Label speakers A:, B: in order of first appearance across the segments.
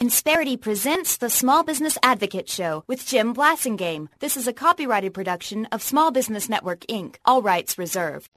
A: Insperity presents the Small Business Advocate Show with Jim Blasingame. This is a copyrighted production of Small Business Network, Inc. All rights reserved.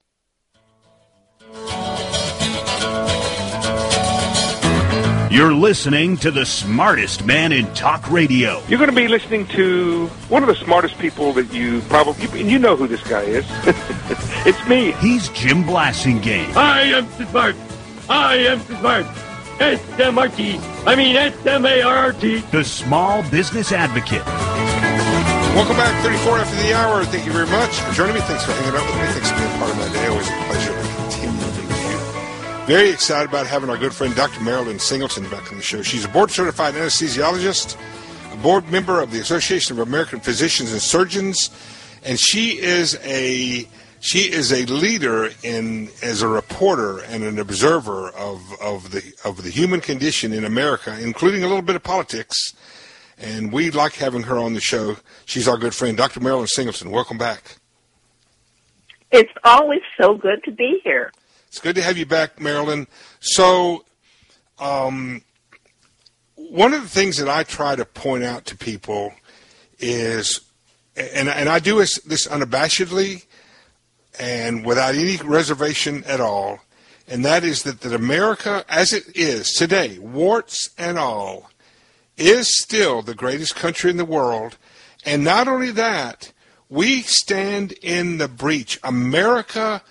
B: You're listening to the smartest man in talk radio.
C: You're going to be listening to one of the smartest people that you know who this guy is. It's me.
B: He's Jim Blasingame.
D: I am smart. I am smart. S-M-R-T. I mean S-M-A-R-T.
B: The Small Business Advocate.
E: Welcome back, 34 after the hour. Thank you very much for joining me. Thanks for hanging out with me. Thanks for being part of my day. Always a pleasure to continue to be with you. Very excited about having our good friend Dr. Marilyn Singleton back on the show. She's a board-certified anesthesiologist, a board member of the Association of American Physicians and Surgeons, and she is a leader as a reporter and an observer of the human condition in America, including a little bit of politics. And we like having her on the show. She's our good friend, Dr. Marilyn Singleton. Welcome back.
F: It's always so good to be here.
E: It's good to have you back, Marilyn. So, one of the things that I try to point out to people is, and I do this unabashedly and without any reservation at all, and that is that America, as it is today, warts and all, is still the greatest country in the world. And not only that, we stand in the breach. America,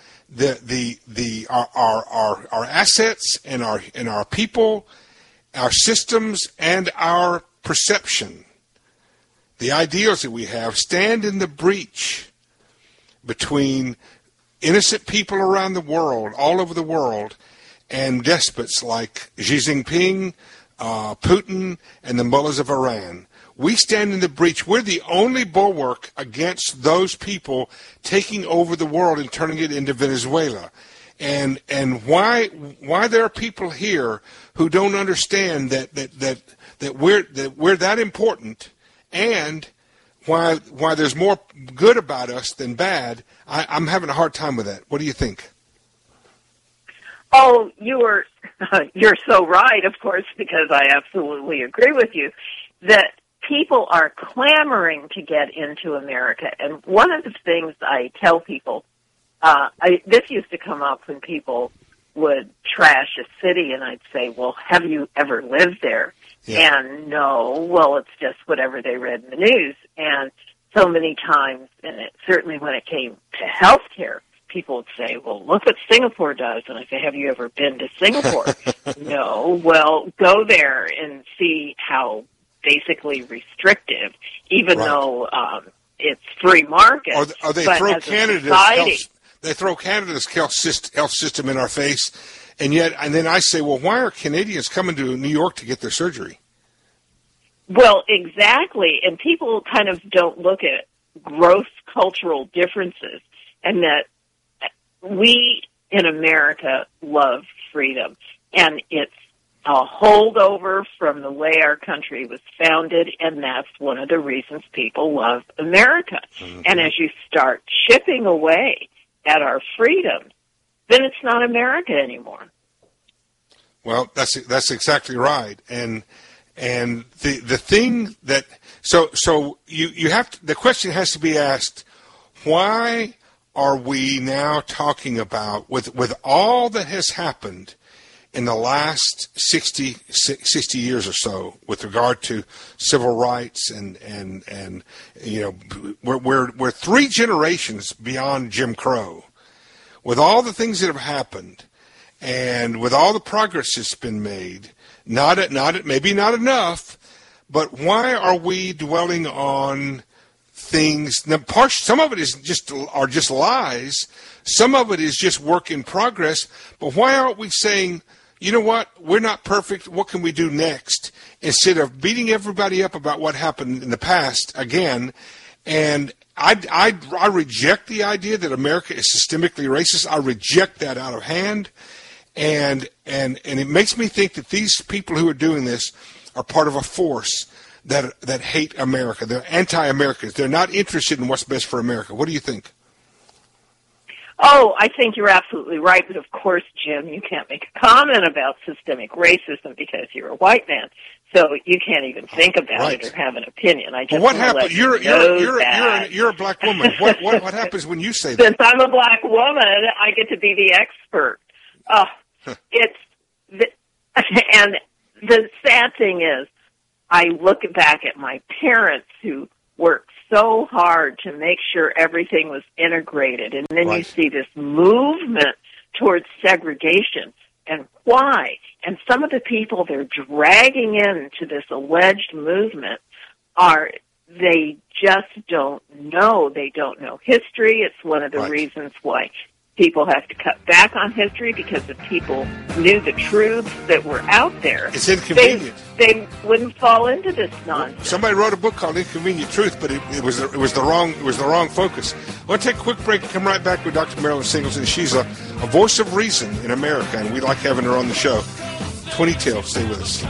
E: our assets and our people, our systems, and our perception, the ideals that we have, stand in the breach between innocent people around the world, all over the world, and despots like Xi Jinping, Putin, and the mullahs of Iran. We stand in the breach. We're the only bulwark against those people taking over the world and turning it into Venezuela. And why there are people here who don't understand that we're that important, and why there's more good about us than bad, I'm having a hard time with that. What do you think?
F: Oh, you're so right, of course, because I absolutely agree with you that people are clamoring to get into America. And one of the things I tell people, this used to come up when people would trash a city, and I'd say, well, have you ever lived there? Yeah. And no, well, it's just whatever they read in the news. And so many times, and certainly when it came to health care, people would say, well, look what Singapore does. And I say, have you ever been to Singapore? No. Well, go there and see how basically restrictive, even though it's free market.
E: Or they throw Canada's health system in our face. And then I say, well, why are Canadians coming to New York to get their surgery?
F: Well, exactly. And people kind of don't look at gross cultural differences, and that we in America love freedom. And it's a holdover from the way our country was founded, and that's one of the reasons people love America. Mm-hmm. And as you start chipping away at our freedoms, then it's not America anymore.
E: Well, that's exactly right. And the thing that so you have to, the question has to be asked, why are we now talking about, with all that has happened in the last 60 years or so with regard to civil rights and you know, we're 3 generations beyond Jim Crow. With all the things that have happened, and with all the progress that's been made, maybe not enough, but why are we dwelling on things? Now, some of it is just lies. Some of it is just work in progress. But why aren't we saying, you know what, we're not perfect, what can we do next? Instead of beating everybody up about what happened in the past again. And I reject the idea that America is systemically racist. I reject that out of hand. And it makes me think that these people who are doing this are part of a force that hate America. They're anti-Americans. They're not interested in what's best for America. What do you think?
F: Oh, I think you're absolutely right. But of course, Jim, you can't make a comment about systemic racism because you're a white man. So you can't even think about
E: Right.
F: it or have an opinion. I just
E: Well, what
F: wanna let
E: happens?
F: you know that.
E: You're a black woman. What happens when you say that?
F: Since I'm a black woman, I get to be the expert. And the sad thing is, I look back at my parents who worked so hard to make sure everything was integrated, and then you
E: Right.
F: see this movement towards segregation. And why? And some of the people they're dragging into this alleged movement they just don't know. They don't know history. It's one of the
E: Right.
F: reasons why people have to cut back on history, because if people knew the truths that were out there,
E: It's inconvenient.
F: they wouldn't fall into this nonsense.
E: Somebody wrote a book called Inconvenient Truth, but it was the wrong focus. We'll take a quick break and come right back with Dr. Marilyn Singleton. She's a voice of reason in America, and we like having her on the show. 20 till. Stay with us.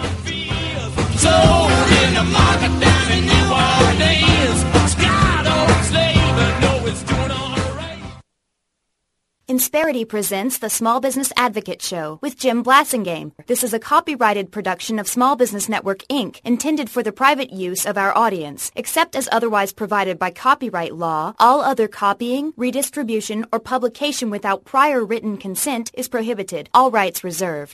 A: Insperity presents the Small Business Advocate Show with Jim Blasingame. This is a copyrighted production of Small Business Network, Inc., intended for the private use of our audience. Except as otherwise provided by copyright law, all other copying, redistribution, or publication without prior written consent is prohibited. All rights reserved.